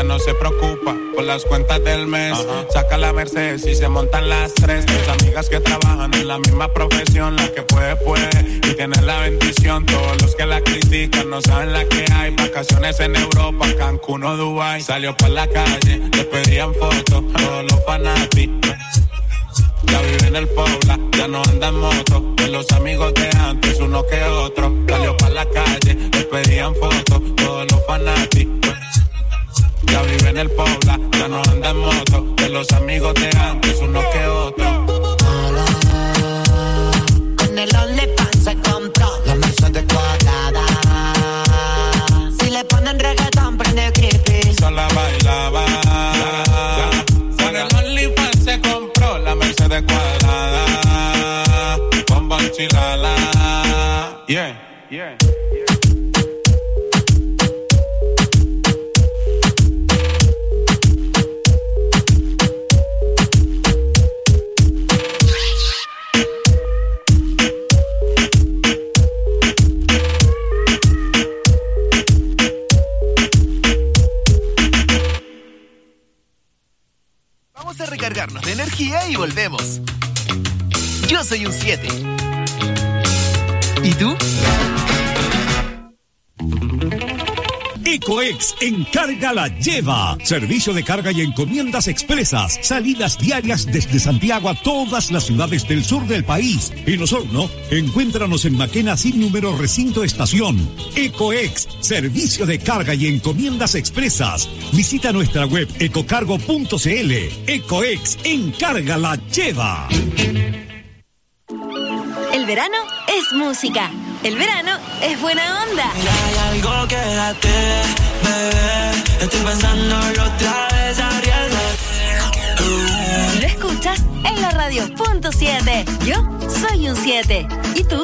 ya no se preocupa por las cuentas del mes. Saca la Mercedes y se montan las tres. Mis amigas que trabajan en la misma profesión, la que puede, y tienen la bendición. Todos los que la critican no saben la que hay. Vacaciones en Europa, Cancún o Dubái. Salió por la calle, le pedían fotos, todos los fanáticos. Ya vive en el Pobla, ya no anda en moto. De los amigos de antes, uno que otro. Salió para la calle, le pedían fotos, todos los fanáticos. Ya vive en el Pobla, ya no anda en moto. De los amigos de antes, uno que otro. Con el OnlyFans se compró la Mercedes cuadrada. Si le ponen reggaetón, prende creepy. Sola bailaba. Con el OnlyFans se compró la Mercedes cuadrada. Con Bonchilala. Yeah. Vamos a recargarnos de energía y volvemos. Yo soy un 7. ¿Y tú? Ecoex Encarga la Lleva. Servicio de carga y encomiendas expresas. Salidas diarias desde Santiago a todas las ciudades del sur del país. En Osorno, encuéntranos en Maquena sin número recinto estación. Ecoex, servicio de carga y encomiendas expresas. Visita nuestra web ecocargo.cl. Ecoex Encarga la Lleva. El verano es música. El verano es buena onda. Y hay algo que date, bebé. Estoy pensándolo otra vez, arriesgate. Lo escuchas en la radio .7. Yo soy un 7. ¿Y tú?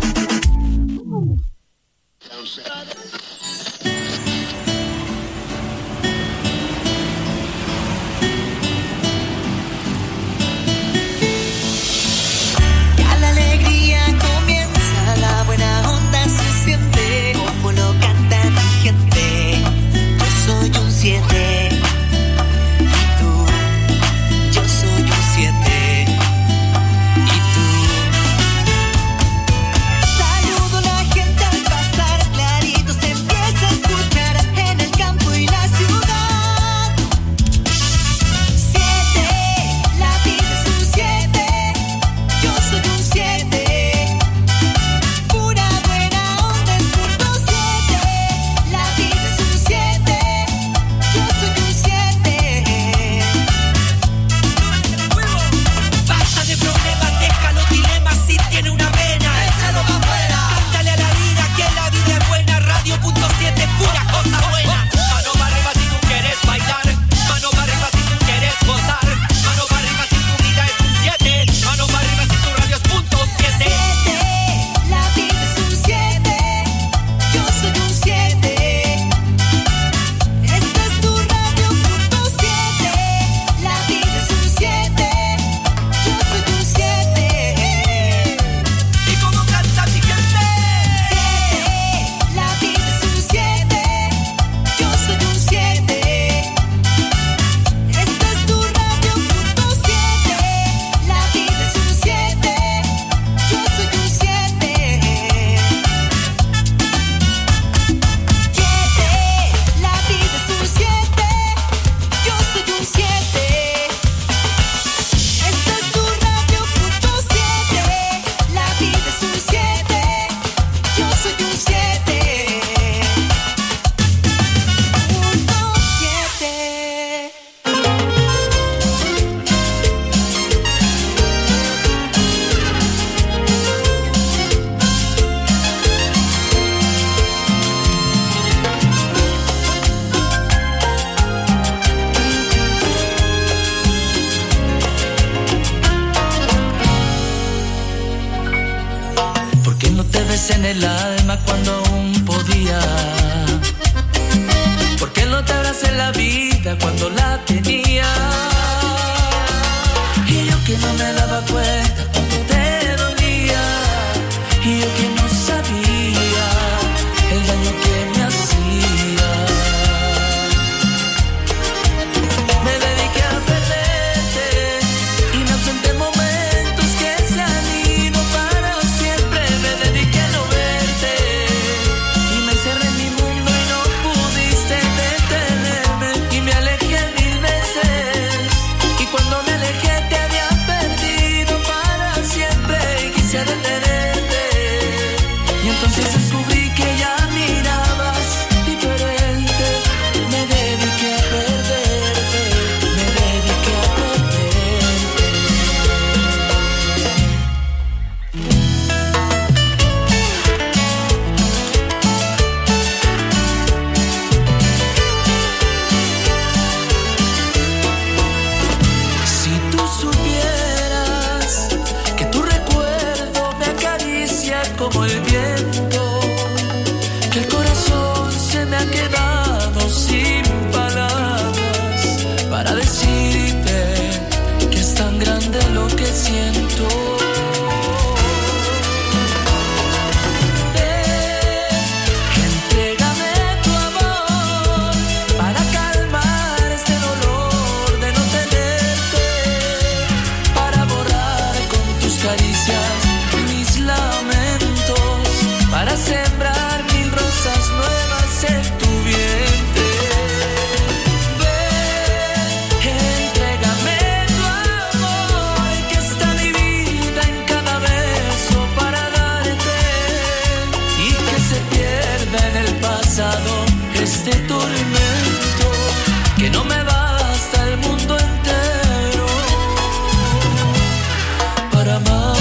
En el alma cuando aún podía. ¿Por qué no te abracé en la vida cuando la tenía? Y yo que no me daba cuenta cuando te dolía. Y yo que no sabía el daño que me hacía. como el viento, que el corazón se me ha quedado sin palabras para decirte que es tan grande lo que siento. Sembrar 1000 rosas nuevas en tu vientre. Ven, entrégame tu amor, que está mi vida en cada beso para darte, y que se pierda en el pasado este tormento, que no me basta el mundo entero para amar.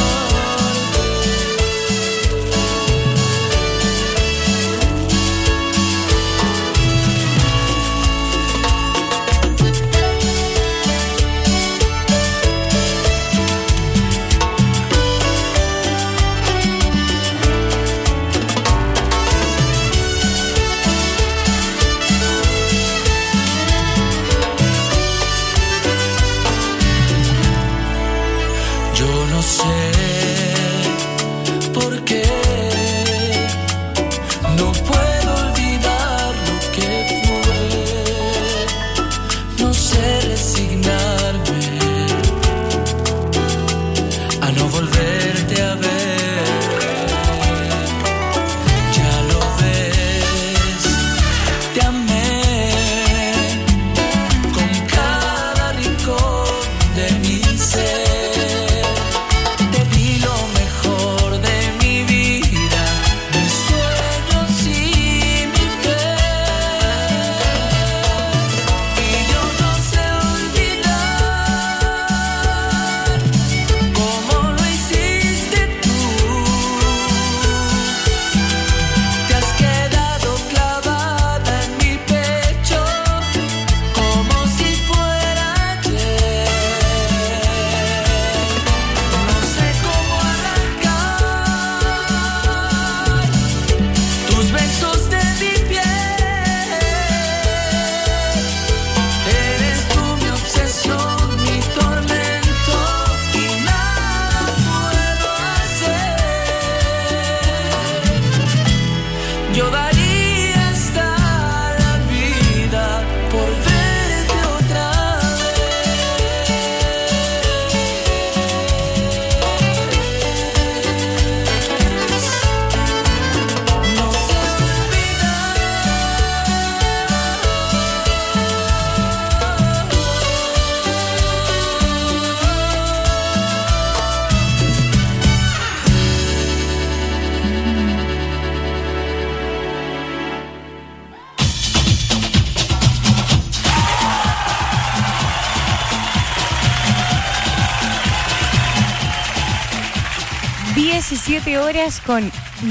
Horas con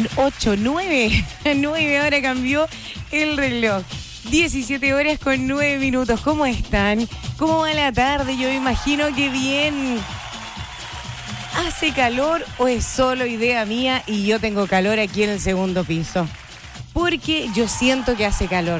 8, 9 horas cambió el reloj. 17 horas con 9 minutos. ¿Cómo están? ¿Cómo va la tarde? Yo me imagino que bien. ¿Hace calor o es solo idea mía y yo tengo calor aquí en el segundo piso? Porque yo siento que hace calor.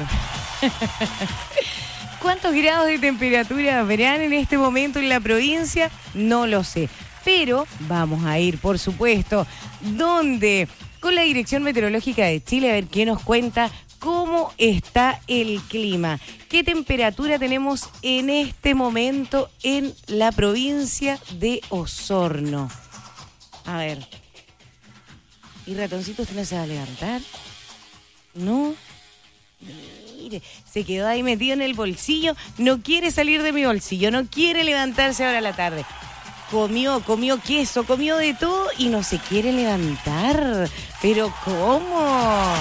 ¿Cuántos grados de temperatura habrán en este momento en la provincia? No lo sé. Pero vamos a ir, por supuesto, con la Dirección Meteorológica de Chile, a ver qué nos cuenta, cómo está el clima, qué temperatura tenemos en este momento en la provincia de Osorno. A ver. ¿Y ratoncito usted no se va a levantar? ¿No? Mire, se quedó ahí metido en el bolsillo, no quiere salir de mi bolsillo, no quiere levantarse ahora a la tarde. Comió queso, comió de todo y no se quiere levantar. ¿Pero cómo?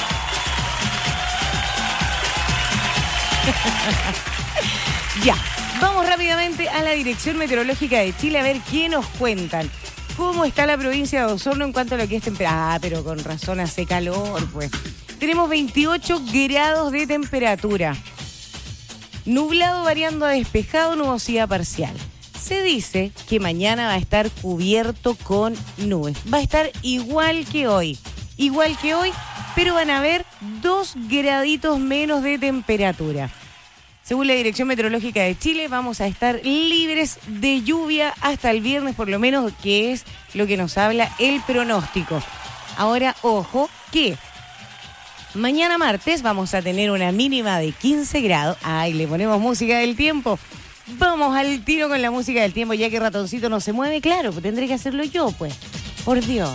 Ya, vamos rápidamente a la Dirección Meteorológica de Chile a ver qué nos cuentan. ¿Cómo está la provincia de Osorno en cuanto a lo que es temperatura? Ah, pero con razón hace calor, pues. Tenemos 28 grados de temperatura. Nublado variando a despejado, nubosidad parcial. Se dice que mañana va a estar cubierto con nubes. Va a estar igual que hoy, pero van a haber 2 graditos menos de temperatura. Según la Dirección Meteorológica de Chile, vamos a estar libres de lluvia hasta el viernes, por lo menos, que es lo que nos habla el pronóstico. Ahora, ojo, que mañana martes vamos a tener una mínima de 15 grados. Ay, le ponemos música del tiempo. Vamos al tiro con la música del tiempo, ya que Ratoncito no se mueve. Claro, pues tendré que hacerlo yo, pues. Por Dios.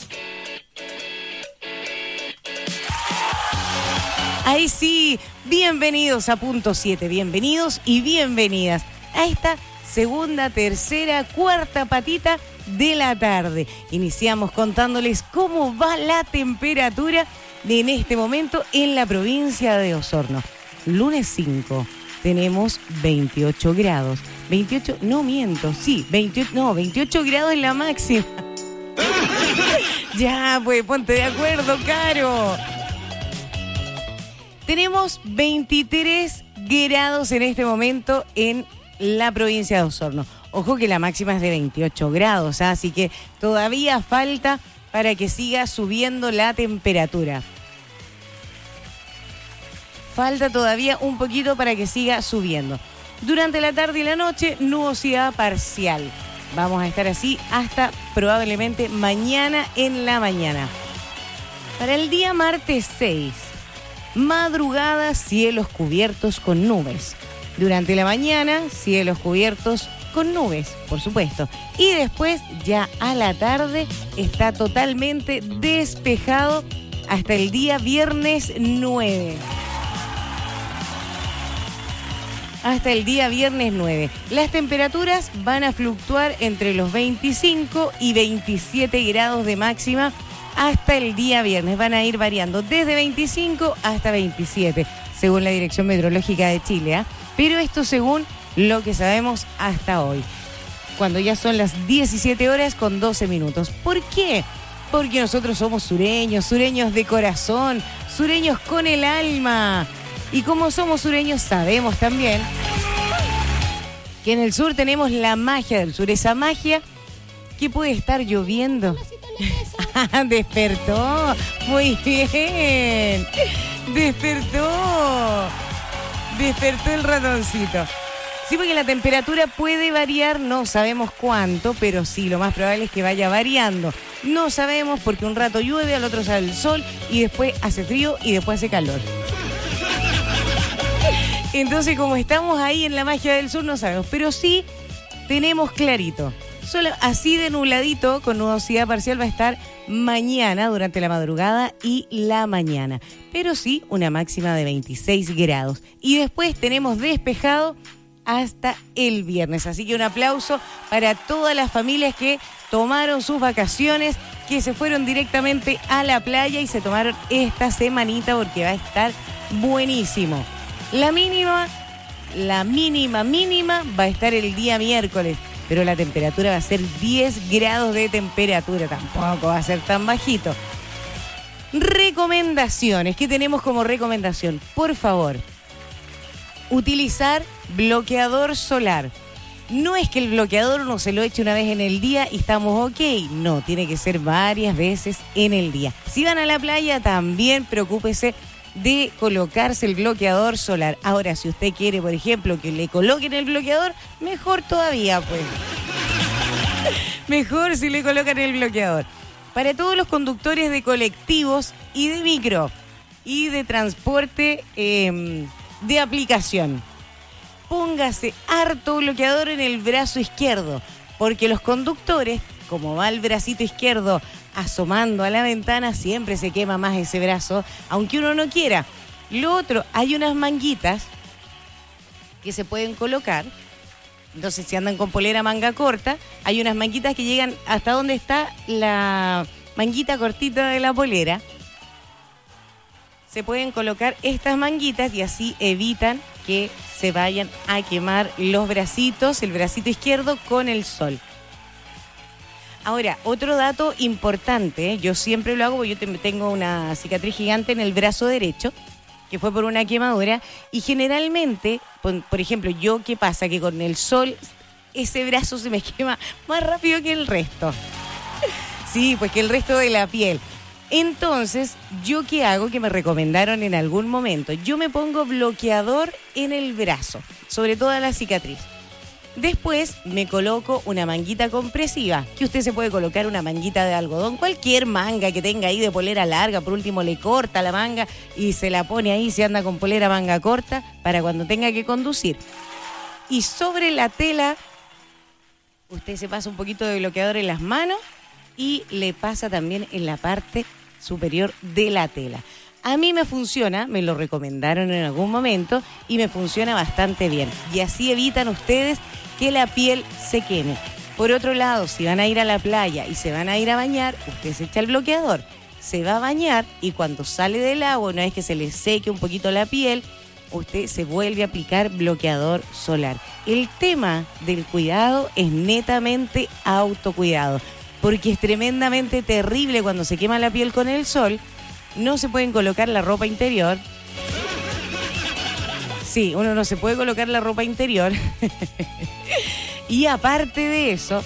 Ahí sí, bienvenidos a Punto 7, bienvenidos y bienvenidas a esta segunda, tercera, cuarta patita de la tarde. Iniciamos contándoles cómo va la temperatura en este momento en la provincia de Osorno. Lunes 5, tenemos 28 grados. 28 grados es la máxima. Ya, pues ponte de acuerdo, Caro. Tenemos 23 grados en este momento en la provincia de Osorno. Ojo que la máxima es de 28 grados, así que todavía falta para que siga subiendo la temperatura. Falta todavía un poquito para que siga subiendo. Durante la tarde y la noche, nubosidad parcial. Vamos a estar así hasta probablemente mañana en la mañana. Para el día martes 6, madrugada, cielos cubiertos con nubes. Durante la mañana, cielos cubiertos con nubes, por supuesto. Y después, ya a la tarde, está totalmente despejado hasta el día viernes 9. Hasta el día viernes 9. Las temperaturas van a fluctuar entre los 25 y 27 grados de máxima hasta el día viernes. Van a ir variando desde 25 hasta 27, según la Dirección Meteorológica de Chile, ¿eh? Pero esto según lo que sabemos hasta hoy, cuando ya son las 17 horas con 12 minutos. ¿Por qué? Porque nosotros somos sureños de corazón, sureños con el alma. Y como somos sureños, sabemos también que en el sur tenemos la magia del sur, esa magia que puede estar lloviendo. Despertó, muy bien, despertó el ratoncito. Sí, porque la temperatura puede variar, no sabemos cuánto, pero sí, lo más probable es que vaya variando. No sabemos porque un rato llueve, al otro sale el sol y después hace frío y después hace calor. Entonces, como estamos ahí en la magia del sur, no sabemos, pero sí tenemos clarito. Solo así de nubladito, con nubosidad parcial, va a estar mañana durante la madrugada y la mañana. Pero sí, una máxima de 26 grados. Y después tenemos despejado hasta el viernes. Así que un aplauso para todas las familias que tomaron sus vacaciones, que se fueron directamente a la playa y se tomaron esta semanita porque va a estar buenísimo. La mínima va a estar el día miércoles, pero la temperatura va a ser 10 grados de temperatura, tampoco va a ser tan bajito. Recomendaciones, ¿qué tenemos como recomendación? Por favor, utilizar bloqueador solar. No es que el bloqueador uno se lo eche una vez en el día y estamos ok, no, tiene que ser varias veces en el día. Si van a la playa, también preocúpese de colocarse el bloqueador solar. Ahora, si usted quiere, por ejemplo, que le coloquen el bloqueador, mejor todavía, pues. Mejor si le colocan el bloqueador. Para todos los conductores de colectivos y de micro y de transporte de aplicación, póngase harto bloqueador en el brazo izquierdo, porque los conductores, como va el bracito izquierdo asomando a la ventana, siempre se quema más ese brazo, aunque uno no quiera. Lo otro, hay unas manguitas que se pueden colocar. Entonces, si andan con polera manga corta, hay unas manguitas que llegan hasta donde está la manguita cortita de la polera. Se pueden colocar estas manguitas y así evitan que se vayan a quemar los bracitos, el bracito izquierdo con el sol. Ahora, otro dato importante, yo siempre lo hago porque yo tengo una cicatriz gigante en el brazo derecho, que fue por una quemadura, y generalmente, por ejemplo, yo, ¿qué pasa? Que con el sol ese brazo se me quema más rápido que el resto. Sí, pues que el resto de la piel. Entonces, ¿yo qué hago? Que me recomendaron en algún momento. Yo me pongo bloqueador en el brazo, sobre todo en la cicatriz. Después me coloco una manguita compresiva, que usted se puede colocar una manguita de algodón, cualquier manga que tenga ahí de polera larga, por último le corta la manga y se la pone ahí, se anda con polera manga corta, para cuando tenga que conducir. Y sobre la tela, usted se pasa un poquito de bloqueador en las manos y le pasa también en la parte superior de la tela. A mí me funciona, me lo recomendaron en algún momento y me funciona bastante bien. Y así evitan ustedes que la piel se queme. Por otro lado, si van a ir a la playa y se van a ir a bañar, usted se echa el bloqueador, se va a bañar y cuando sale del agua, una vez que se le seque un poquito la piel, usted se vuelve a aplicar bloqueador solar. El tema del cuidado es netamente autocuidado, porque es tremendamente terrible cuando se quema la piel con el sol. No se pueden colocar la ropa interior. Sí, uno no se puede colocar la ropa interior. Y aparte de eso,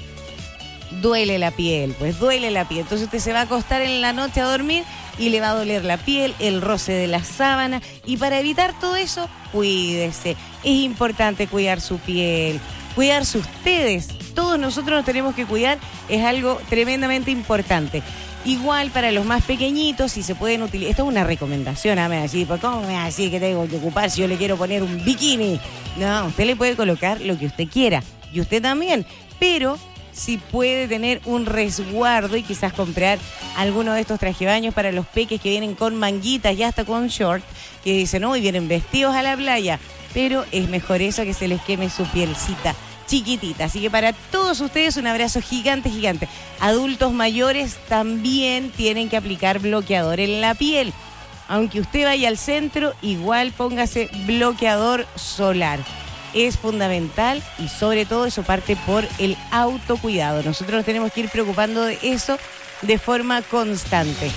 duele la piel, pues duele la piel. Entonces usted se va a acostar en la noche a dormir y le va a doler la piel, el roce de la sábana. Y para evitar todo eso, cuídese. Es importante cuidar su piel, cuidarse ustedes. Todos nosotros nos tenemos que cuidar, es algo tremendamente importante. Igual para los más pequeñitos, si se pueden utilizar, esto es una recomendación, me va a decir, ¿cómo me va a decir que tengo que ocupar si yo le quiero poner un bikini? No, usted le puede colocar lo que usted quiera, y usted también, pero si puede tener un resguardo y quizás comprar alguno de estos trajebaños para los peques que vienen con manguitas y hasta con short, que dicen, y vienen vestidos a la playa, pero es mejor eso que se les queme su pielcita chiquitita. Así que para todos ustedes un abrazo gigante, gigante. Adultos mayores también tienen que aplicar bloqueador en la piel. Aunque usted vaya al centro, igual póngase bloqueador solar. Es fundamental y sobre todo eso parte por el autocuidado. Nosotros nos tenemos que ir preocupando de eso de forma constante.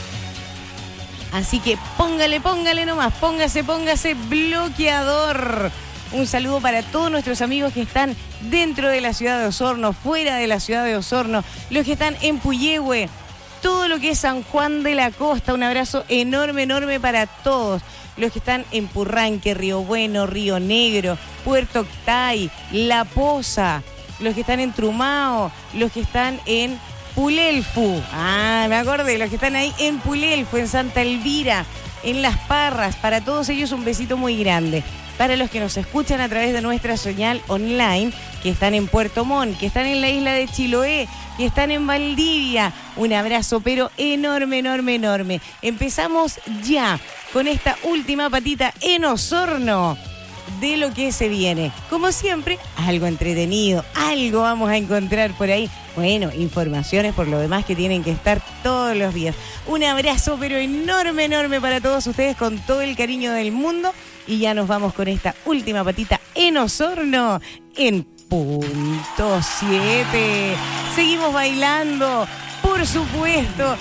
Así que póngale nomás, póngase bloqueador. Un saludo para todos nuestros amigos que están dentro de la ciudad de Osorno, fuera de la ciudad de Osorno, los que están en Puyehue, todo lo que es San Juan de la Costa. Un abrazo enorme, enorme para todos. Los que están en Purranque, Río Bueno, Río Negro, Puerto Octay, La Poza, los que están en Trumao, los que están en Pulelfu. Me acordé, los que están ahí en Pulelfu, en Santa Elvira, en Las Parras. Para todos ellos un besito muy grande. Para los que nos escuchan a través de nuestra señal online, que están en Puerto Montt, que están en la isla de Chiloé, que están en Valdivia, un abrazo pero enorme, enorme, enorme. Empezamos ya con esta última patita en Osorno de lo que se viene. Como siempre, algo entretenido, algo vamos a encontrar por ahí. Bueno, informaciones por lo demás que tienen que estar todos los días. Un abrazo pero enorme, enorme para todos ustedes con todo el cariño del mundo. Y ya nos vamos con esta última patita en Osorno, en punto 7. Seguimos bailando, por supuesto,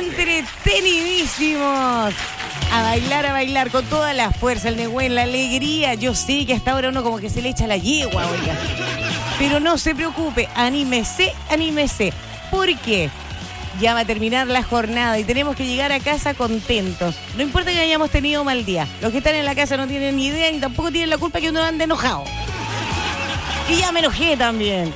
entretenidísimos. A bailar con toda la fuerza, el negüen, la alegría. Yo sé que hasta ahora uno como que se le echa la yegua, oiga. Pero no se preocupe, anímese. ¿Por qué? Ya va a terminar la jornada y tenemos que llegar a casa contentos. No importa que hayamos tenido mal día. Los que están en la casa no tienen ni idea ni tampoco tienen la culpa que uno ande enojado. Y ya me enojé también.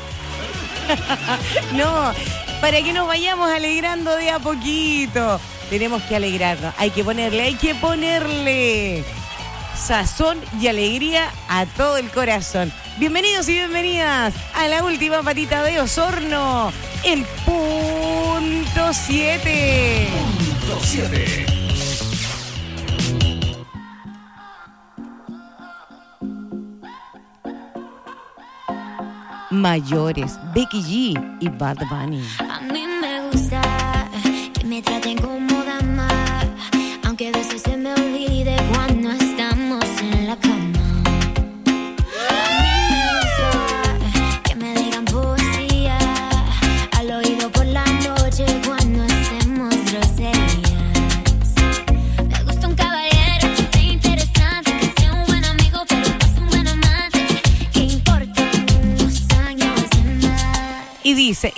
No, para que nos vayamos alegrando de a poquito. Tenemos que alegrarnos. Hay que ponerle sazón y alegría a todo el corazón. Bienvenidos y bienvenidas a la última patita de Osorno, en punto 7. Punto 7. Mayores, Becky G y Bad Bunny. A mí me gusta que me traten como dama, aunque a veces se me olvide cuando estamos en la cama. Y dice.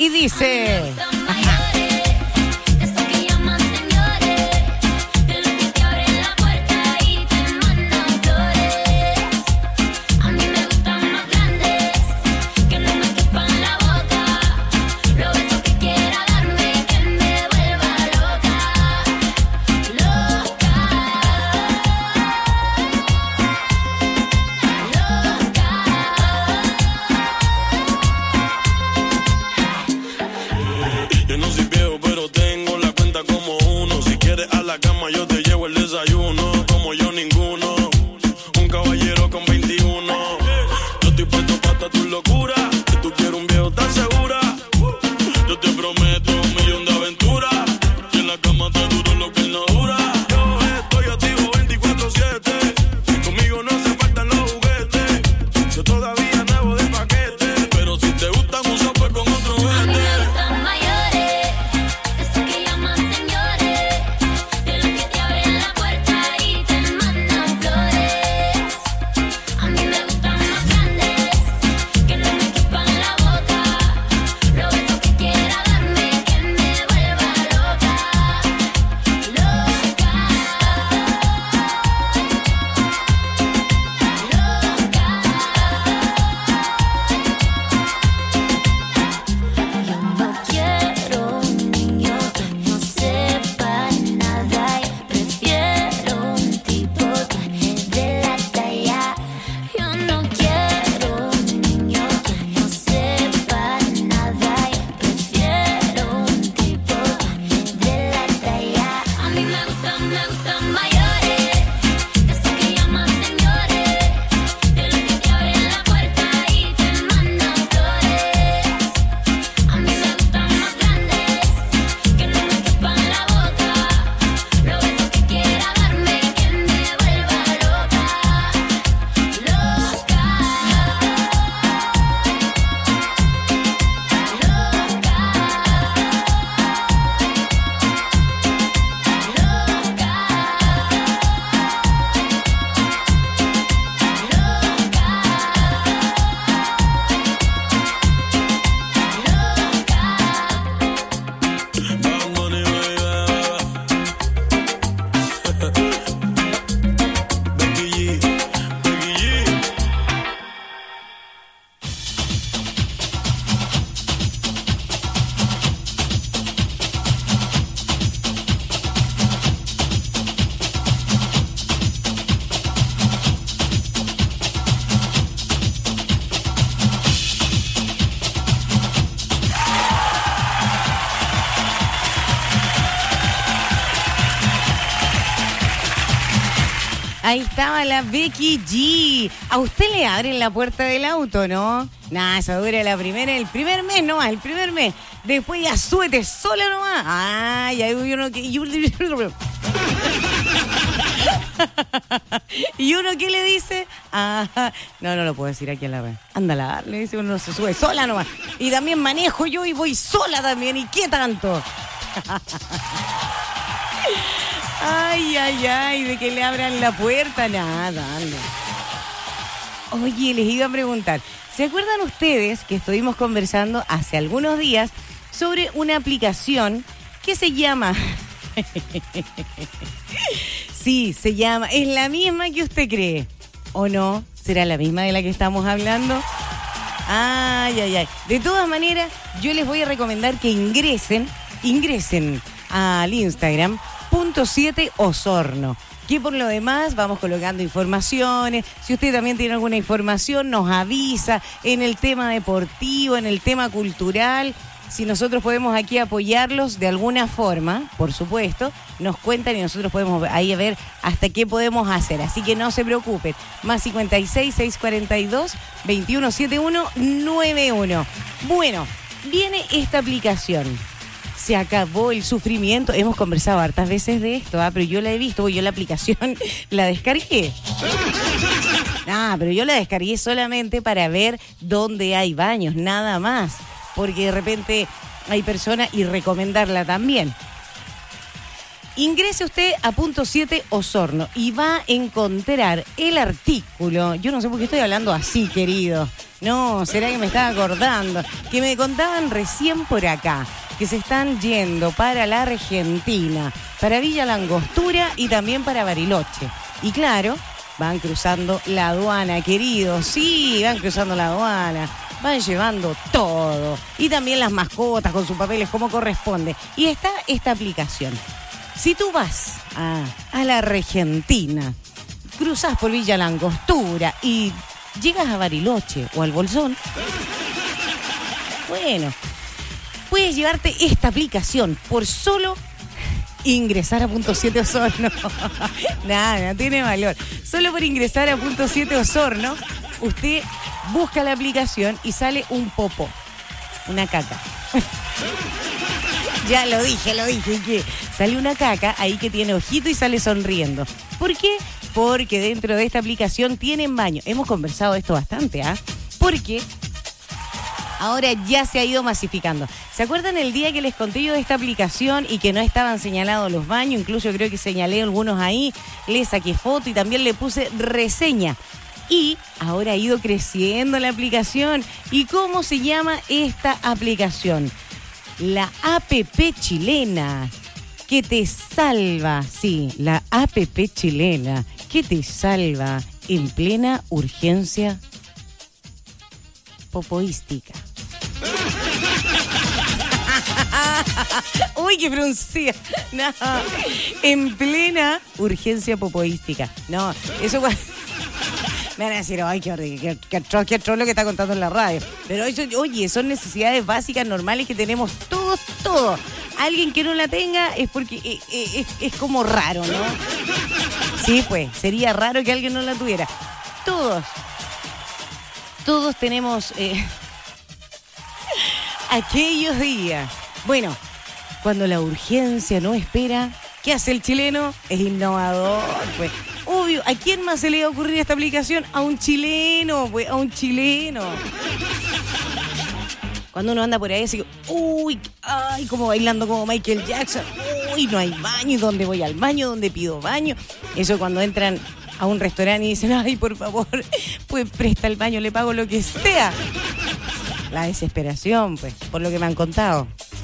Yo te llevo el desayuno, como yo ninguno. Un caballero con 21. Yo estoy puesto para tu locura. Si tú quieres un viejo tan segura, yo te prometo 1.000.000 de aventuras. Y en la cama te duro lo que él no dura. Yo estoy activo 24/7. Conmigo no se faltan los juguetes. Yo todavía nuevo de paquete. Pero si te gustan uso pues con otro vete. A mí me gustan mayores, esos que llaman señores. Te abren la puerta y te mandan flores. A mí me gustan más grandes, que no me quepan la boca. Lo beso que quiera darme, que me vuelva loca. Yo no quiero un niño que no sepa nada y prefiero un tipo de la talla. Yo no quiero un niño que no sepa nada y prefiero un tipo de la talla. A mí me gustan mayores, esos que llaman señores. De los que te abren la puerta y te mandan flores. A mí me gustan más grandes, que no me quepan la boca. Lo beso que quiera darme, que me vuelva loca. Bad Bunny, baby. Becky G. Ahí estaba la Becky G. A usted le abren la puerta del auto, ¿no? Nah, eso dura el primer mes nomás, el primer mes. Después ya súbete sola nomás. Ay, hay uno que... Y uno que le dice, no lo puedo decir aquí en la red. Ándala, le dice uno, se sube sola nomás. Y también manejo yo y voy sola también. ¿Y qué tanto? Ay, de que le abran la puerta, nada. Oye, les iba a preguntar, ¿se acuerdan ustedes que estuvimos conversando hace algunos días sobre una aplicación que se llama... Sí, se llama, es la misma que usted cree, ¿o no? ¿Será la misma de la que estamos hablando? Ay. De todas maneras, yo les voy a recomendar que ingresen al Instagram .7 Osorno, que por lo demás vamos colocando informaciones. Si usted también tiene alguna información, nos avisa en el tema deportivo, en el tema cultural. Si nosotros podemos aquí apoyarlos de alguna forma, por supuesto, nos cuentan y nosotros podemos ahí ver hasta qué podemos hacer. Así que no se preocupen. Más 56 642 2171 91. Bueno, viene esta aplicación. Se acabó el sufrimiento. Hemos conversado hartas veces de esto, pero yo la he visto, yo la aplicación la descargué. Pero yo la descargué solamente para ver dónde hay baños, nada más. Porque de repente hay personas y recomendarla también. Ingrese usted a punto 7 Osorno y va a encontrar el artículo. Yo no sé por qué estoy hablando así, querido. No, será que me estaba acordando. Que me contaban recién por acá que se están yendo para la Argentina, para Villa Langostura y también para Bariloche. Y claro, van cruzando la aduana, querido. Sí, van cruzando la aduana. Van llevando todo. Y también las mascotas con sus papeles como corresponde. Y está esta aplicación. Si tú vas a la Argentina, cruzas por Villa Langostura y llegas a Bariloche o al Bolsón, bueno, puedes llevarte esta aplicación por solo ingresar a punto 7 Osorno. Nada, no tiene valor. Solo por ingresar a punto 7 Osorno, usted busca la aplicación y sale un popó, una caca. Ya lo dije, que sale una caca ahí que tiene ojito y sale sonriendo. ¿Por qué? Porque dentro de esta aplicación tienen baño. Hemos conversado esto bastante, ¿ah? Porque ahora ya se ha ido masificando. ¿Se acuerdan el día que les conté yo de esta aplicación y que no estaban señalados los baños? Incluso creo que señalé algunos ahí, le saqué foto y también le puse reseña. Y ahora ha ido creciendo la aplicación. ¿Y cómo se llama esta aplicación? La APP chilena, que te salva, sí, la APP chilena, que te salva en plena urgencia popoística. Uy, qué fruncida. No, en plena urgencia popoística. No, eso... Me van a decir, ay, qué atroz lo que está contando en la radio. Pero eso, oye, son necesidades básicas, normales que tenemos todos. Alguien que no la tenga es porque es como raro, ¿no? Sí, pues, sería raro que alguien no la tuviera. Todos tenemos aquellos días. Bueno, cuando la urgencia no espera, ¿qué hace el chileno? Es innovador, pues. Obvio, ¿a quién más se le va a ocurrir esta aplicación? A un chileno, pues, a un chileno. Cuando uno anda por ahí, así, uy, ay, como bailando como Michael Jackson. Uy, no hay baño, ¿dónde voy al baño? ¿Dónde pido baño? Eso cuando entran a un restaurante y dicen, ay, por favor, pues presta el baño, le pago lo que sea. La desesperación, pues, por lo que me han contado.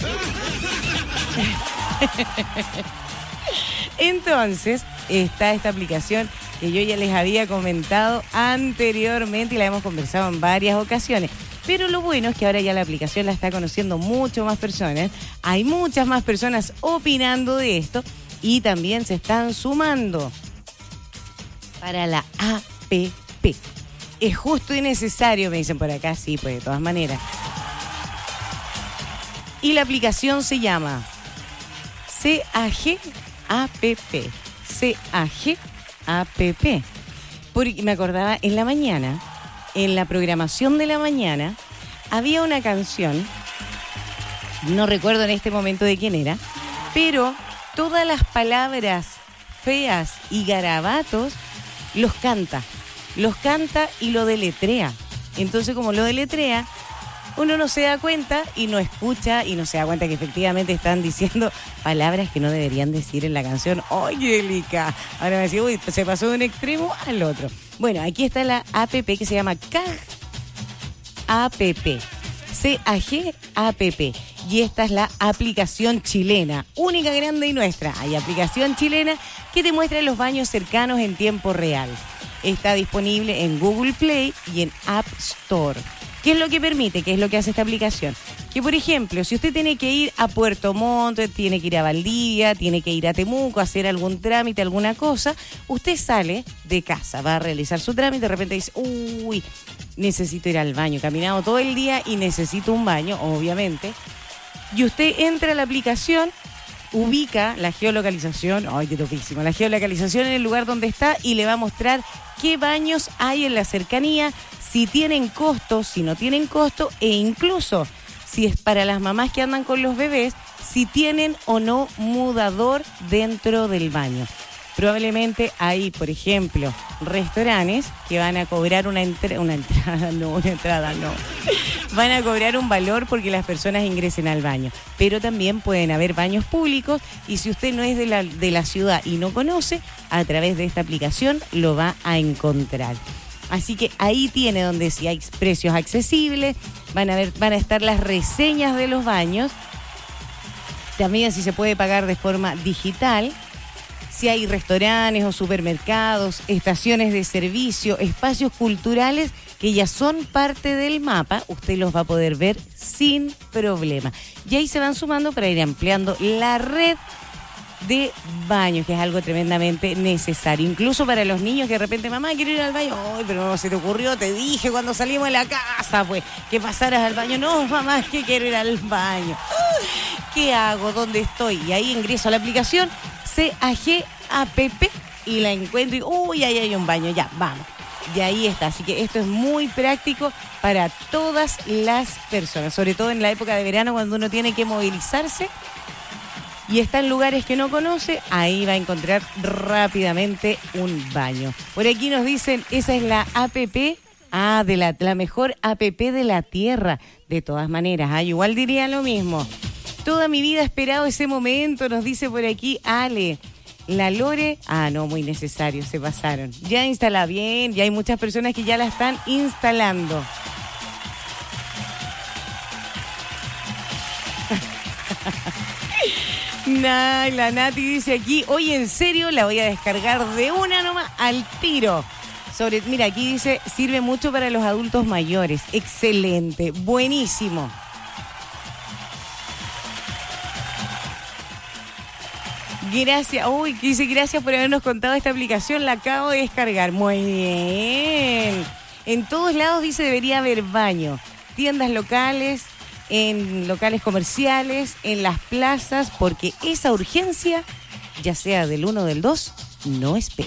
Entonces, está esta aplicación que yo ya les había comentado anteriormente y la hemos conversado en varias ocasiones. Pero lo bueno es que ahora ya la aplicación la está conociendo mucho más personas. Hay muchas más personas opinando de esto y también se están sumando para la APP. Es justo y necesario, me dicen por acá, sí, pues de todas maneras. Y la aplicación se llama CAG APP. CAG APP. Porque me acordaba en la mañana, en la programación de la mañana, había una canción, no recuerdo en este momento de quién era, pero todas las palabras feas y garabatos los canta y lo deletrea. Entonces, como lo deletrea, uno no se da cuenta y no escucha y no se da cuenta que efectivamente están diciendo palabras que no deberían decir en la canción. ¡Oye, Lica! Ahora me decía, uy, se pasó de un extremo al otro. Bueno, aquí está la APP que se llama CAG APP. CAG APP. Y esta es la aplicación chilena, única, grande y nuestra. Hay aplicación chilena que te muestra los baños cercanos en tiempo real. Está disponible en Google Play y en App Store. ¿Qué es lo que permite? ¿Qué es lo que hace esta aplicación? Que, por ejemplo, si usted tiene que ir a Puerto Montt, tiene que ir a Valdivia, tiene que ir a Temuco, a hacer algún trámite, alguna cosa, usted sale de casa, va a realizar su trámite, de repente dice, uy, necesito ir al baño, he caminado todo el día y necesito un baño, obviamente. Y usted entra a la aplicación, ubica la geolocalización, ¡ay, qué topísimo! La geolocalización en el lugar donde está y le va a mostrar qué baños hay en la cercanía, si tienen costo, si no tienen costo, e incluso si es para las mamás que andan con los bebés, si tienen o no mudador dentro del baño. Probablemente hay, por ejemplo, restaurantes que van a cobrar una entrada no. Van a cobrar un valor porque las personas ingresen al baño. Pero también pueden haber baños públicos y si usted no es de la ciudad y no conoce, a través de esta aplicación lo va a encontrar. Así que ahí tiene donde si hay precios accesibles, van a estar las reseñas de los baños. También si se puede pagar de forma digital. Si hay restaurantes o supermercados, estaciones de servicio, espacios culturales que ya son parte del mapa, usted los va a poder ver sin problema. Y ahí se van sumando para ir ampliando la red de baños, que es algo tremendamente necesario. Incluso para los niños que de repente, mamá, quiero ir al baño. Ay, pero no se te ocurrió, te dije cuando salimos de la casa, pues, que pasaras al baño. No, mamá, es que quiero ir al baño. ¿Qué hago? ¿Dónde estoy? Y ahí ingreso a la aplicación CAG APP y la encuentro y, uy, ahí hay un baño, ya, vamos. Y ahí está, así que esto es muy práctico para todas las personas, sobre todo en la época de verano cuando uno tiene que movilizarse y está en lugares que no conoce, ahí va a encontrar rápidamente un baño. Por aquí nos dicen, esa es la APP, de la mejor APP de la tierra. De todas maneras, igual diría lo mismo. Toda mi vida he esperado ese momento, nos dice por aquí Ale. La Lore, no, muy necesario, se pasaron. Ya instala bien, ya hay muchas personas que ya la están instalando. La Nati dice aquí, oye, en serio, la voy a descargar de una nomás al tiro. Mira, aquí dice, sirve mucho para los adultos mayores. Excelente, buenísimo. Gracias, dice gracias por habernos contado esta aplicación, la acabo de descargar. Muy bien. En todos lados dice debería haber baño. Tiendas locales, en locales comerciales, en las plazas, porque esa urgencia, ya sea del 1 o del 2, no espera.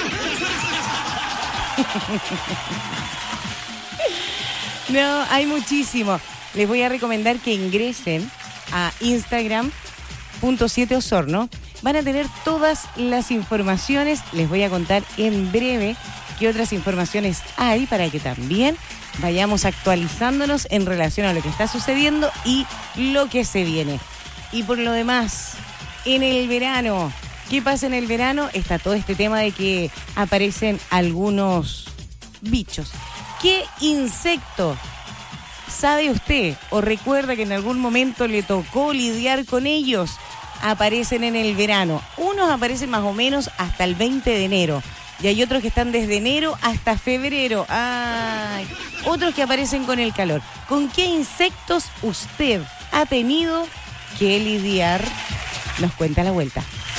No, hay muchísimo. Les voy a recomendar que ingresen a Instagram.7 Osorno. Van a tener todas las informaciones. Les voy a contar en breve qué otras informaciones hay para que también vayamos actualizándonos en relación a lo que está sucediendo y lo que se viene. Y por lo demás, en el verano, ¿qué pasa en el verano? Está todo este tema de que aparecen algunos bichos. ¿Qué insecto sabe usted o recuerda que en algún momento le tocó lidiar con ellos? Aparecen en el verano. Unos aparecen más o menos hasta el 20 de enero. Y hay otros que están desde enero hasta febrero. Otros que aparecen con el calor. ¿Con qué insectos usted ha tenido que lidiar? Nos cuenta la vuelta.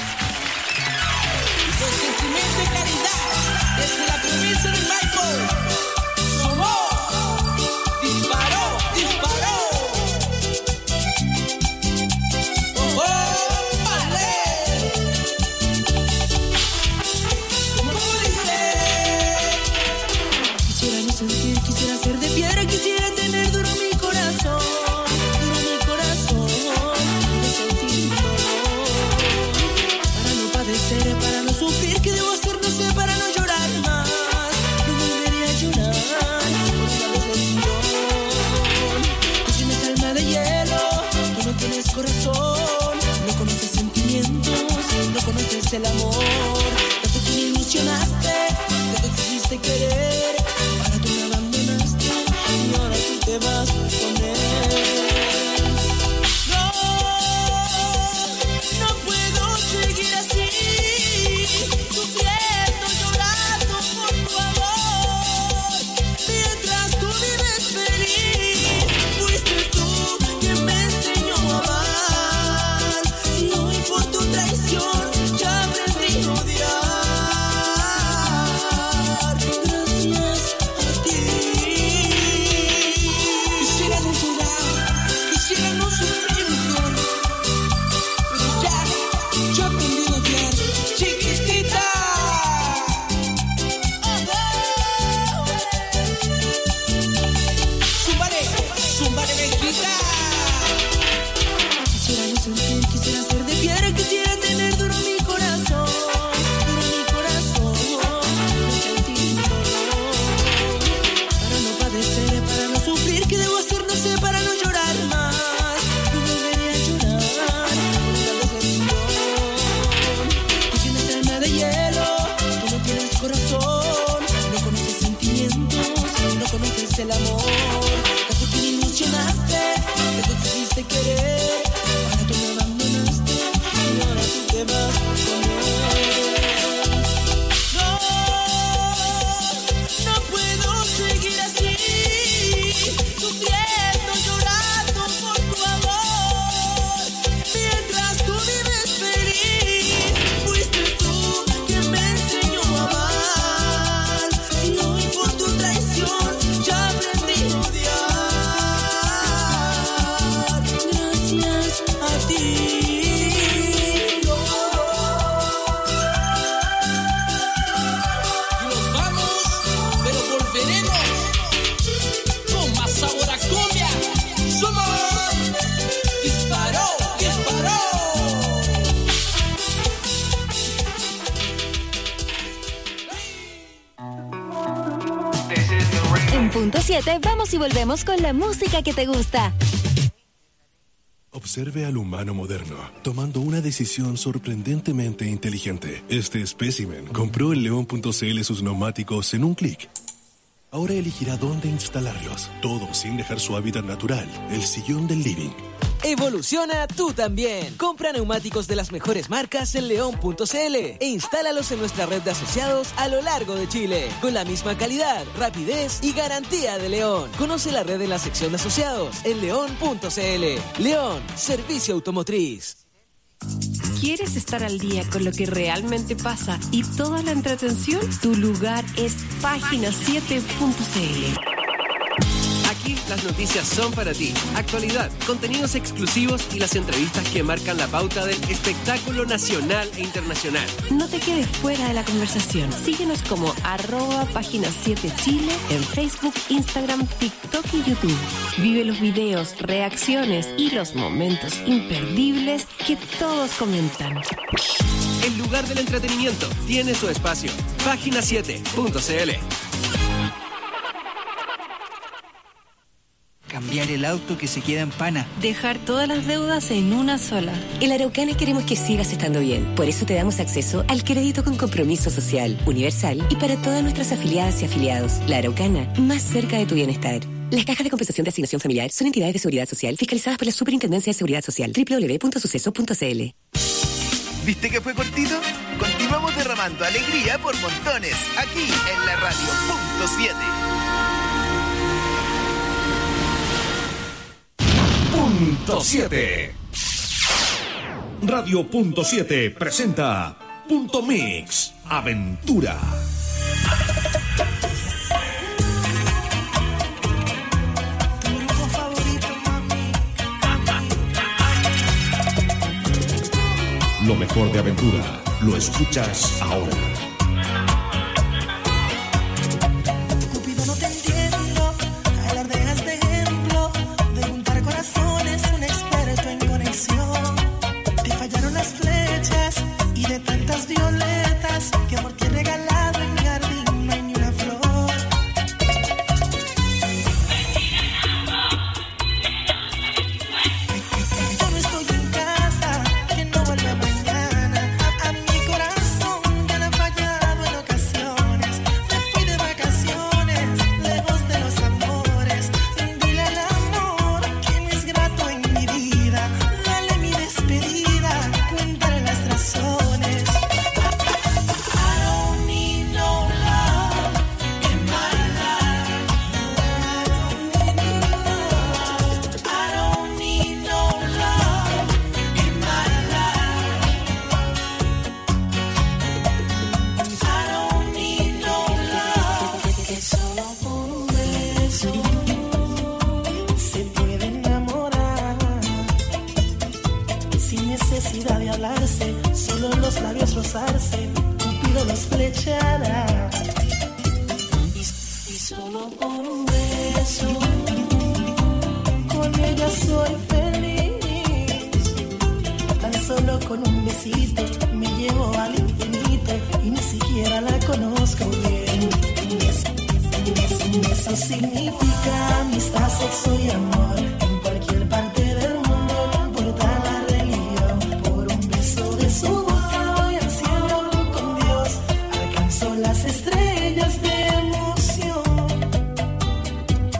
Con sentimiento de calidad, desde la provincia de Maipo, somos disparó. Quisiera ser de piedra, quisiera tener duro mi corazón, y sentir dolor, para no padecer, para no sufrir, ¿qué debo hacer? No sé, para no llorar más, no volvería a llorar, por una decepción. Tú tienes alma de hielo, tú no tienes corazón, no conoces sentimientos, no conoces el amor, tanto que me ilusionaste, tanto que quisiste querer. Y ahora tú te vas con él. No puedo seguir así, sufriendo, llorando por tu amor. Mientras tú vives feliz, fuiste tú quien me enseñó a amar. Si hoy por tu traición ya aprendí a odiar. Gracias. es el amor. Tanto que me ilusionaste, tanto te quise querer. Ahora tú me abandonaste y ahora tú te vas con él. No puedo seguir así, sufriendo, llorando por tu amor. Mientras tú vives feliz, fuiste tú quien me enseñó a amar. Y hoy por tu traición ya aprendí a odiar. Gracias a ti. Nos vamos, pero volveremos con más sabor a cumbia. Somos Disparó, Disparó. En punto 7 vamos y volvemos con la música que te gusta. Observe al humano moderno, tomando una decisión sorprendentemente inteligente. Este espécimen compró en León.cl sus neumáticos en un clic. Ahora elegirá dónde instalarlos, todo sin dejar su hábitat natural, el sillón del living. Evoluciona tú también. Compra neumáticos de las mejores marcas en León.cl e instálalos en nuestra red de asociados a lo largo de Chile, con la misma calidad, rapidez y garantía de León. Conoce la red en la sección de asociados en León.cl. León, servicio automotriz. ¿Quieres estar al día con lo que realmente pasa y toda la entretención? Tu lugar es página7.cl. Aquí las noticias son para ti. Actualidad, contenidos exclusivos y las entrevistas que marcan la pauta del espectáculo nacional e internacional. No te quedes fuera de la conversación. Síguenos como @página7chile en Facebook, Instagram, TikTok y YouTube. Vive los videos, reacciones y los momentos imperdibles que todos comentan. El lugar del entretenimiento tiene su espacio. Página7.cl. Cambiar el auto que se queda en pana. Dejar todas las deudas en una sola. En La Araucana queremos que sigas estando bien. Por eso te damos acceso al crédito con compromiso social, universal y para todas nuestras afiliadas y afiliados. La Araucana, más cerca de tu bienestar. Las cajas de compensación de asignación familiar son entidades de seguridad social fiscalizadas por la Superintendencia de Seguridad Social. www.suceso.cl. ¿Viste que fue cortito? Continuamos derramando alegría por montones aquí en la radio. Punto 7. Punto 7. Radio Punto 7 presenta Punto Mix Aventura. Lo mejor de Aventura lo escuchas ahora. Cupido, no te entiendo. Alardeas de ejemplo, de juntar corazones, un experto en conexión. Te fallaron las flechas y de tantas violetas que por ti he regalado en mi jardín no hay ni una flor. Yo no estoy en casa, que no vuelve mañana. A mi corazón ya le ha fallado en ocasiones. Me fui de vacaciones, lejos de los amores. Dile al amor que no es grato en mi vida. Dale mi despedida, cuéntale las razones. I don't need no love in my life. I don't need no love in my life. I don't need no love. Que solo por un beso se puede enamorar. Sin necesidad de hablarse, solo los labios rozarse, Cupido los flechará. Y solo por un beso, con ella soy feliz. Tan solo con un besito me llevo al infinito y ni siquiera la conozco bien. Eso significa amistad, sexo y amor. En cualquier parte del mundo, no importa la religión. Por un beso de su boca voy al cielo con Dios. Alcanzo las estrellas de emoción.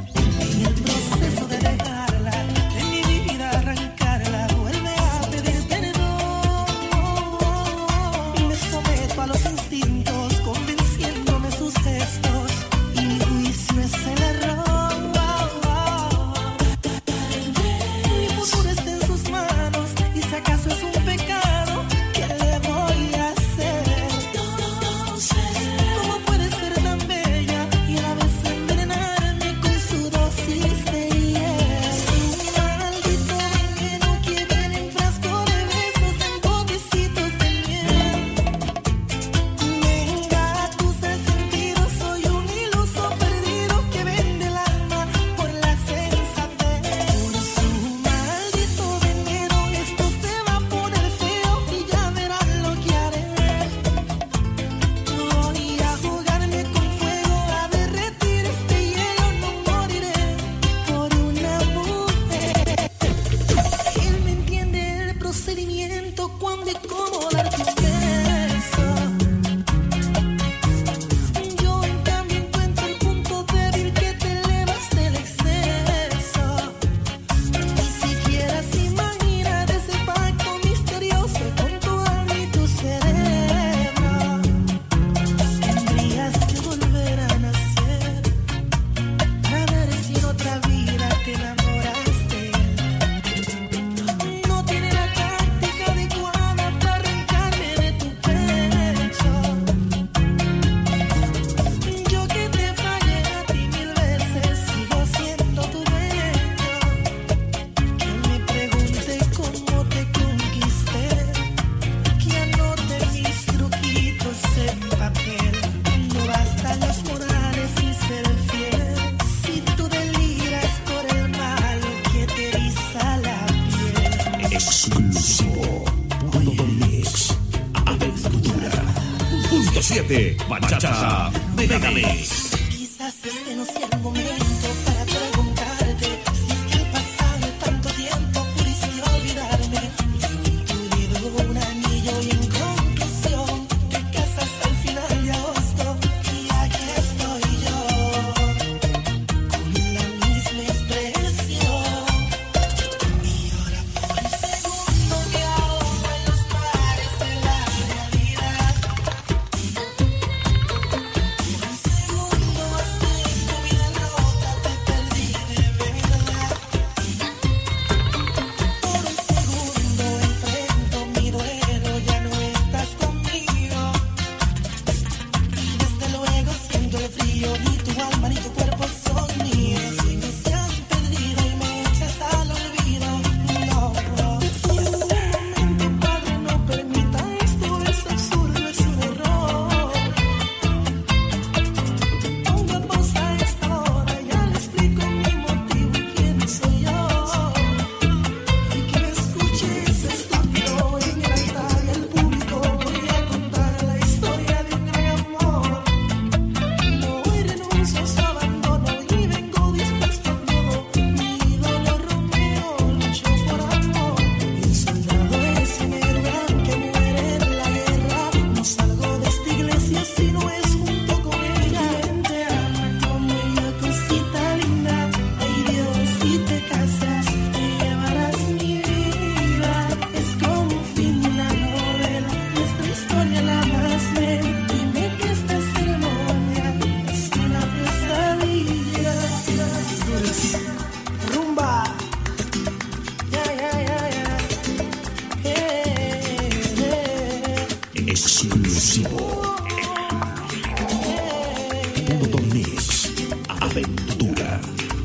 7. Bachata Megamix. Quizás este no sea el momento para preguntarte si es que al pasar tanto tiempo pudiste olvidarme. Incluido un anillo y en conclusión te casas al final de agosto y aquí estoy yo con la misma expresión. Y ahora por un segundo me ahogo en los mares de la realidad. Ni tu alma ni tu cuerpo son míos. Sueños se han perdido y me echas al olvido. No, no. Y es un momento, padre, no permita esto. Es absurdo, es un error. Ponga pausa a esta hora. Ya le explico mi motivo y quién soy yo. Y que me escuches estúpido en el altar y al público voy a contar la historia de un gran amor. Renuncio su abandono y vengo dispuesto a todo. Mi ídolo Romeo luchó por amor. Y un soldado es un héroe que muere en la guerra. No salgo de esta iglesia si no es junto con ella. Quien te ama como ella, cosita linda. Ay Dios, si te casas te llevarás mi vida. Es como un fin de una novela, nuestra historia la más bella. Dime que esta ceremonia es una pesadilla. Rumba. Exclusivo. Punto Mix. Aventura.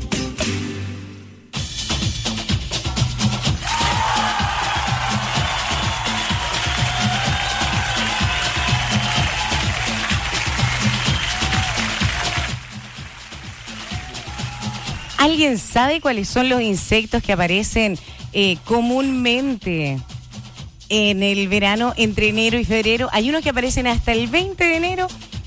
¿Alguien sabe cuáles son los insectos que aparecen comúnmente en el verano entre enero y febrero? Hay unos que aparecen hasta el 20 de enero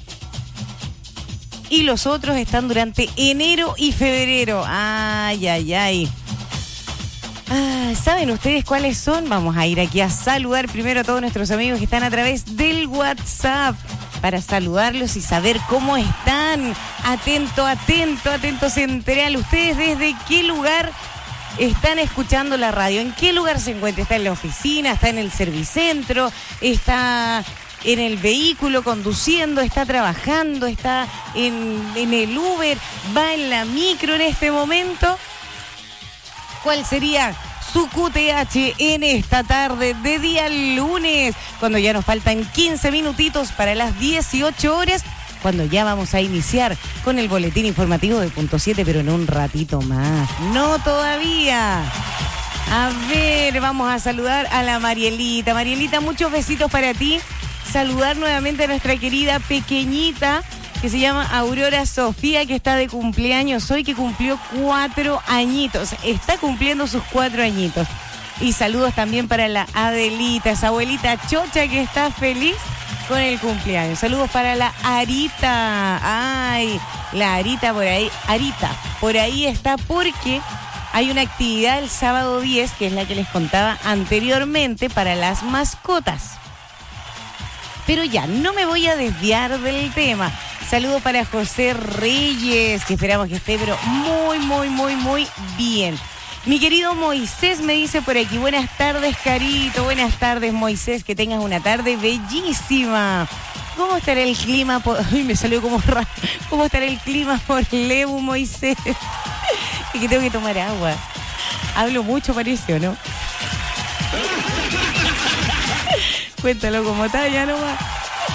y los otros están durante enero y febrero. Ay, ay, ay. ¿Saben ustedes cuáles son? Vamos a ir aquí a saludar primero a todos nuestros amigos que están a través del WhatsApp para saludarlos y saber cómo están. Atento central. ¿Ustedes desde qué lugar están escuchando la radio? ¿En qué lugar se encuentra? ¿Está en la oficina? ¿Está en el servicentro? ¿Está en el vehículo conduciendo? ¿Está trabajando? ¿Está en el Uber? ¿Va en la micro en este momento? ¿Cuál sería su QTH en esta tarde de día lunes? Cuando ya nos faltan 15 minutitos para las 18 horas, cuando ya vamos a iniciar con el boletín informativo de Punto 7, pero en un ratito más. No todavía. A ver, vamos a saludar a la Marielita. Marielita, muchos besitos para ti. Saludar nuevamente a nuestra querida pequeñita, que se llama Aurora Sofía, que está de cumpleaños hoy, que cumplió 4 añitos. Está cumpliendo sus 4 añitos. Y saludos también para la Adelita, esa abuelita chocha que está feliz con el cumpleaños. Saludos para la Arita. Ay, la Arita por ahí. Arita, por ahí está porque hay una actividad el sábado 10, que es la que les contaba anteriormente, para las mascotas. Pero ya, no me voy a desviar del tema. Saludo para José Reyes, que esperamos que esté, pero muy bien. Mi querido Moisés me dice por aquí, buenas tardes, Carito, buenas tardes, Moisés, que tengas una tarde bellísima. ¿Cómo estará el clima por... Uy, me salió como raro. ¿Cómo estará el clima por Lebu, Moisés? Y que tengo que tomar agua. Hablo mucho, parece, ¿o no? Cuéntalo como está, ya no va.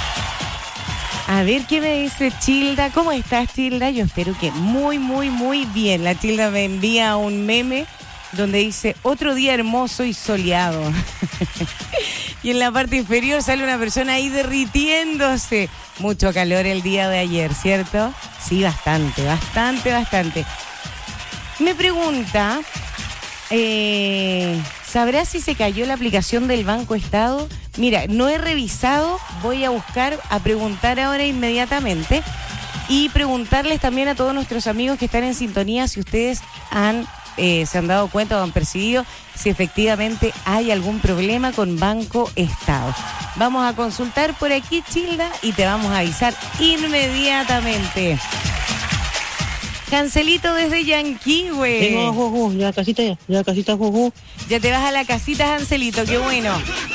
A ver, ¿qué me dice Childa? ¿Cómo estás, Childa? Yo espero que muy bien. La Childa me envía un meme donde dice, otro día hermoso y soleado. Y en la parte inferior sale una persona ahí derritiéndose. Mucho calor el día de ayer, ¿cierto? Sí, bastante. Me pregunta ¿Sabrás si se cayó la aplicación del Banco Estado? Mira, no he revisado, voy a buscar, a preguntar ahora inmediatamente y preguntarles también a todos nuestros amigos que están en sintonía si ustedes se han dado cuenta o han percibido si efectivamente hay algún problema con Banco Estado. Vamos a consultar por aquí, Childa, y te vamos a avisar inmediatamente. Cancelito desde Yanquihue. Tengo juju, ya casita juju. Ya te vas a la casita, Ancelito, qué bueno.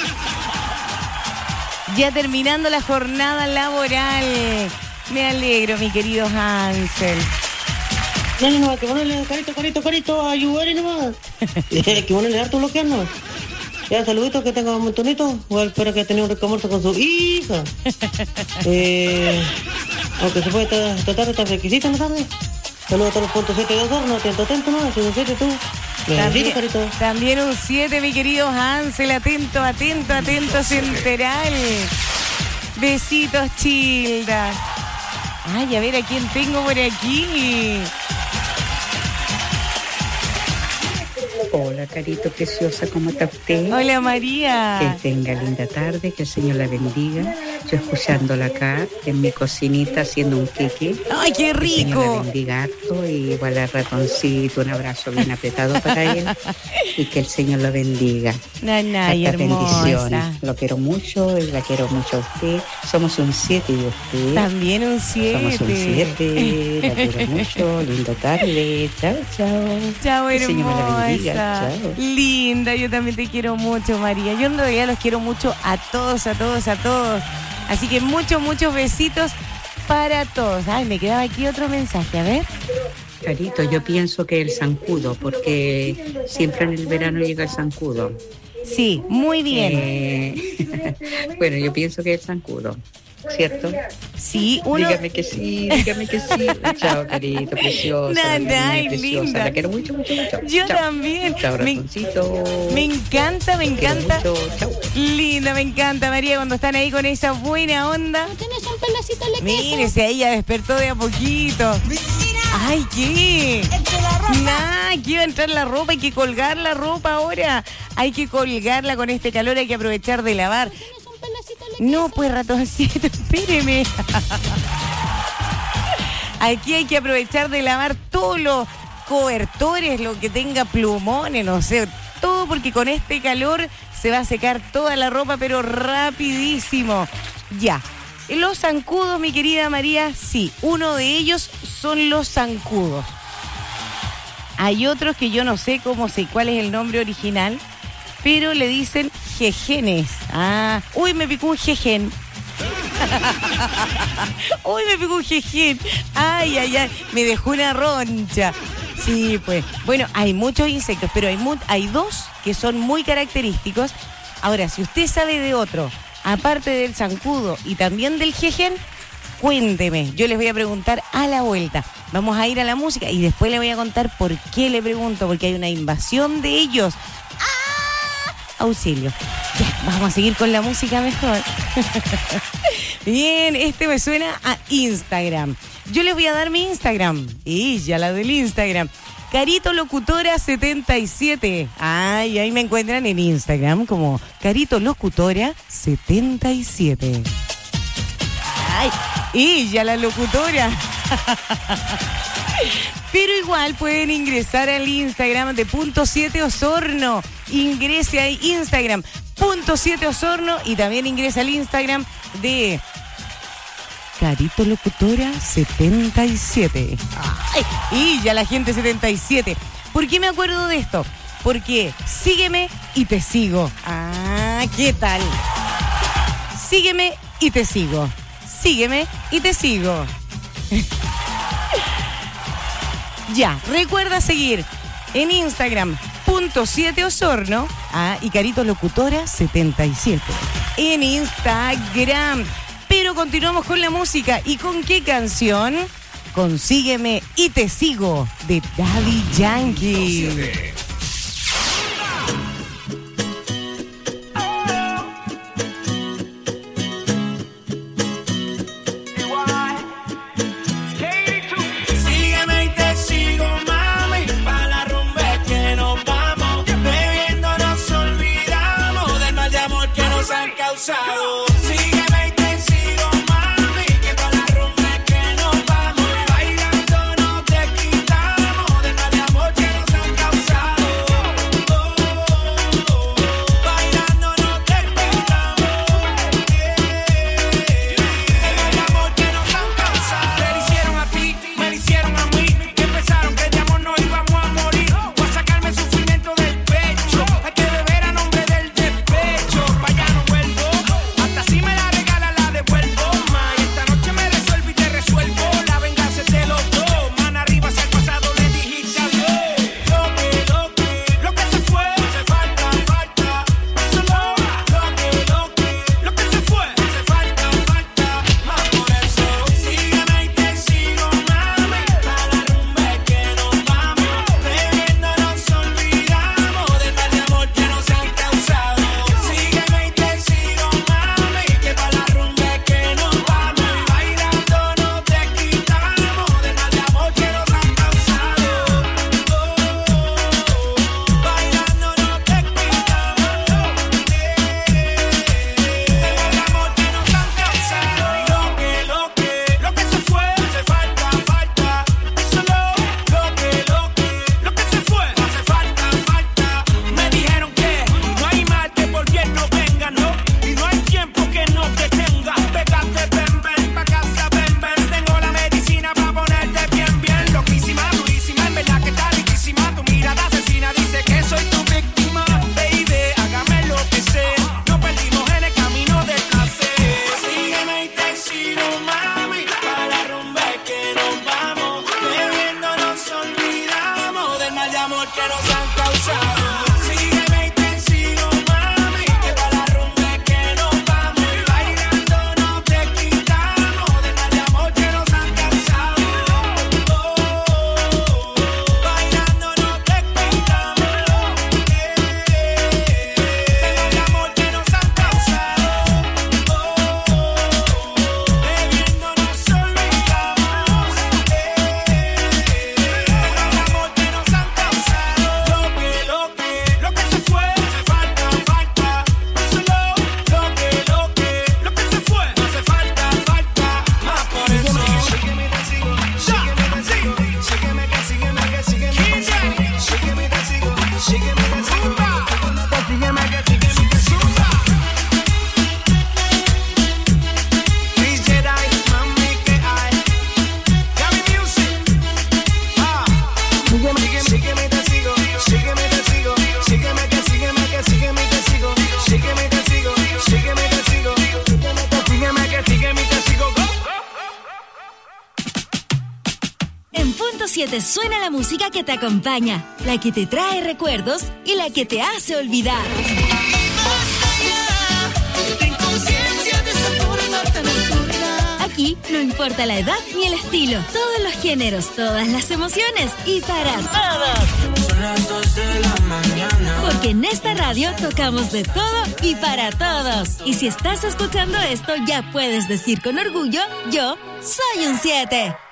Ya terminando la jornada laboral. Me alegro, mi querido Hansel. No, que ponerle carito, ayudar y nomás. Que ponerle harto bloquearnos. Ya, saluditos, que tenga un montonito. Igual espero que tenga un recomorso con su hija. Aunque se puede tratar esta requisita, ¿no sabes? Saludos a todos los puntos 7 de Osorno, atento, ¿no? Si un 7 tú. También un 7, mi querido Hansel, atento, Central. Besitos, Childa. Ay, a ver a quién tengo por aquí. Hola, Carito preciosa, ¿cómo está usted? Hola, María. Que tenga linda tarde, que el Señor la bendiga. Yo escuchándola acá en mi cocinita haciendo un queque. ¡Ay, qué rico! Que el Señor la bendiga harto y igual al ratoncito, un abrazo bien apretado para él y que el Señor la bendiga. Nanay, hermosa. Bendiciones. Lo quiero mucho y la quiero mucho a usted. Somos un 7 y usted. También un 7. Somos un 7. La quiero mucho. Linda tarde. Chao. Chao, el Señor me la bendiga. hermosa. Chao. Linda, yo también te quiero mucho, María. Yo en realidad los quiero mucho a todos. Así que muchos besitos para todos. Ay, me quedaba aquí otro mensaje, a ver. Carito, yo pienso que el zancudo, porque siempre en el verano llega el zancudo. Sí, muy bien. Bueno, yo pienso que el zancudo, ¿cierto? Sí, Dígame que sí. Chao, Carito, preciosa. Nanay, preciosa. linda. La quiero mucho. Yo Chao. también. Chao, ratoncito. Me encanta. Mucho. Chao. Linda, me encanta, María, cuando están ahí con esa buena onda. ¿Tienes un pedacito de queso? Mírese, ahí ya despertó de a poquito. Ay, ¿qué? Que iba a entrar la ropa, hay que colgar la ropa ahora. Hay que colgarla con este calor, hay que aprovechar de lavar. No, pues, ratoncito, espéreme. Aquí hay que aprovechar de lavar todos los cobertores, lo que tenga plumones, no sé, todo, porque con este calor se va a secar toda la ropa, pero rapidísimo. Ya. Los zancudos, mi querida María, sí, uno de ellos son los zancudos. Hay otros que yo no sé cuál es el nombre original, pero le dicen jejenes. Uy, me picó un jejen. Ay, me dejó una roncha. Sí, pues. Bueno, hay muchos insectos, pero hay dos que son muy característicos. Ahora, si usted sabe de otro, aparte del zancudo y también del jejen, cuénteme. Yo les voy a preguntar a la vuelta. Vamos a ir a la música y después le voy a contar por qué le pregunto, porque hay una invasión de ellos. Auxilio. Ya, vamos a seguir con la música mejor. Bien, me suena a Instagram. Yo les voy a dar mi Instagram. Y ya la del Instagram. Carito Locutora 77. Ay, ahí me encuentran en Instagram como Carito Locutora 77. Ay, y ya la locutora. Pero igual pueden ingresar al Instagram de .7 Osorno. Ingrese ahí, Instagram, .7 Osorno, y también ingresa al Instagram de Carito Locutora 77. Ay, y ya la gente 77. ¿Por qué me acuerdo de esto? Porque sígueme y te sigo. ¿Qué tal? Sígueme y te sigo. Sígueme y te sigo. Ya, recuerda seguir en Instagram, .7 Osorno, y Carito Locutora 77. En Instagram. Pero continuamos con la música. ¿Y con qué canción? Con Sígueme y te sigo, de Daddy Yankee. Sígueme y te sigo, mami, pa' la rumba que nos vamos. amor que nos han causado. Sígueme y te sigo, mami, que pa' la rumba que nos vamos. Bailando no te quitamos de tal amor que nos han causado. Bailando no te quitamos del amor que nos han causado. Bebiendo nos olvidamos del amor que nos han causado. Lo que se fue, hace falta. Solo lo que se fue, hace falta. Más por eso. Sígueme que sigo, sígueme que sigo, sígueme que sígueme que sígueme que sígueme que sigo, sígueme que sigo, sígueme que zumba. DJ Dai, mami que hay. Gami Music. Sígueme que sigo, sígueme que sigo, sígueme que sígueme que sígueme que sigo, sígueme que sigo, sígueme que sigo, sígueme que sigo. En Punto 7 suena la música que te acompaña, la que te trae recuerdos y la que te hace olvidar. Aquí no importa la edad ni el estilo, todos los géneros, todas las emociones y para todos. Son las 2 de la mañana. Porque en esta radio tocamos de todo y para todos. Y si estás escuchando esto, ya puedes decir con orgullo, yo soy un 7.